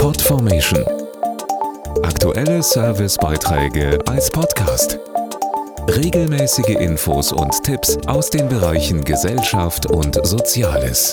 Podformation. Aktuelle Servicebeiträge als Podcast. Regelmäßige Infos und Tipps aus den Bereichen Gesellschaft und Soziales.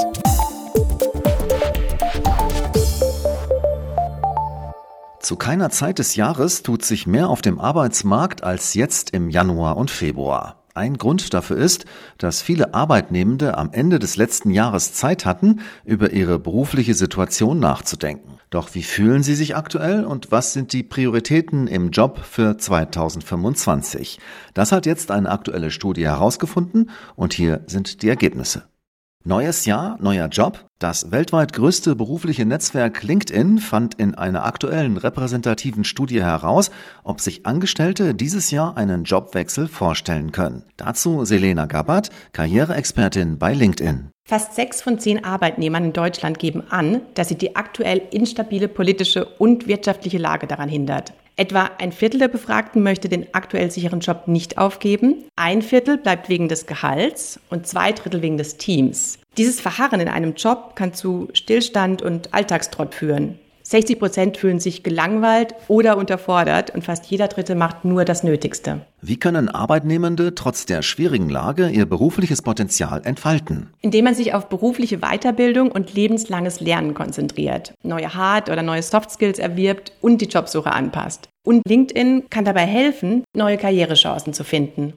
Zu keiner Zeit des Jahres tut sich mehr auf dem Arbeitsmarkt als jetzt im Januar und Februar. Ein Grund dafür ist, dass viele Arbeitnehmende am Ende des letzten Jahres Zeit hatten, über ihre berufliche Situation nachzudenken. Doch wie fühlen sie sich aktuell und was sind die Prioritäten im Job für 2025? Das hat jetzt eine aktuelle Studie herausgefunden und hier sind die Ergebnisse. Neues Jahr, neuer Job. Das weltweit größte berufliche Netzwerk LinkedIn fand in einer aktuellen repräsentativen Studie heraus, ob sich Angestellte dieses Jahr einen Jobwechsel vorstellen können. Dazu Selena Gabbard, Karriereexpertin bei LinkedIn. Fast 6 von 10 Arbeitnehmern in Deutschland geben an, dass sie die aktuell instabile politische und wirtschaftliche Lage daran hindert. Etwa ein Viertel der Befragten möchte den aktuell sicheren Job nicht aufgeben, ein Viertel bleibt wegen des Gehalts und 2 Drittel wegen des Teams. Dieses Verharren in einem Job kann zu Stillstand und Alltagstrott führen. 60% fühlen sich gelangweilt oder unterfordert und fast jeder Dritte macht nur das Nötigste. Wie können Arbeitnehmende trotz der schwierigen Lage ihr berufliches Potenzial entfalten? Indem man sich auf berufliche Weiterbildung und lebenslanges Lernen konzentriert, neue Hard- oder neue Soft-Skills erwirbt und die Jobsuche anpasst. Und LinkedIn kann dabei helfen, neue Karrierechancen zu finden.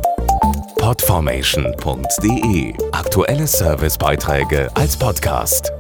Podformation.de. Aktuelle Servicebeiträge als Podcast.